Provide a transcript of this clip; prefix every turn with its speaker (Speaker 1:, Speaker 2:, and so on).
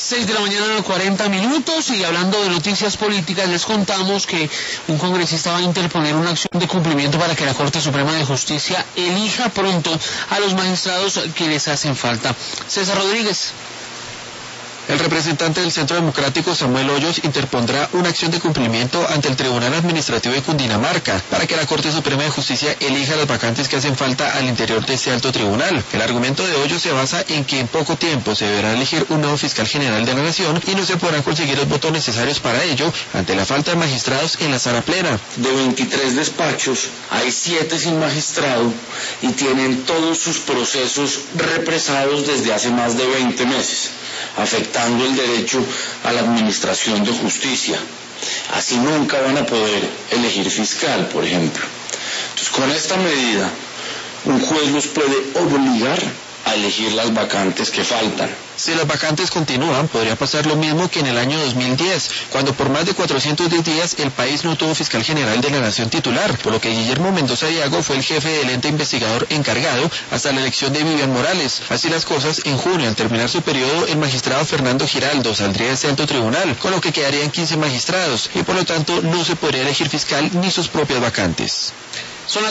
Speaker 1: 6:40 a.m. y hablando de noticias políticas les contamos que un congresista va a interponer una acción de cumplimiento para que la Corte Suprema de Justicia elija pronto a los magistrados que les hacen falta. César Rodríguez.
Speaker 2: El representante del Centro Democrático, Samuel Hoyos, interpondrá una acción de cumplimiento ante el Tribunal Administrativo de Cundinamarca para que la Corte Suprema de Justicia elija las vacantes que hacen falta al interior de este alto tribunal. El argumento de Hoyos se basa en que en poco tiempo se deberá elegir un nuevo fiscal general de la Nación y no se podrán conseguir los votos necesarios para ello ante la falta de magistrados en la sala plena.
Speaker 3: De 23 despachos, hay 7 sin magistrado y tienen todos sus procesos represados desde hace más de 20 meses. Afectando el derecho a la administración de justicia. Así nunca van a poder elegir fiscal, por ejemplo. Entonces, con esta medida, un juez los puede obligar a elegir las vacantes que faltan.
Speaker 2: Si las vacantes continúan, podría pasar lo mismo que en el año 2010, cuando por más de 410 días el país no tuvo fiscal general de la Nación titular, por lo que Guillermo Mendoza Diago fue el jefe del ente investigador encargado hasta la elección de Vivian Morales. Así las cosas, en junio, al terminar su periodo, el magistrado Fernando Giraldo saldría de este alto tribunal, con lo que quedarían 15 magistrados, y por lo tanto no se podría elegir fiscal ni sus propias vacantes.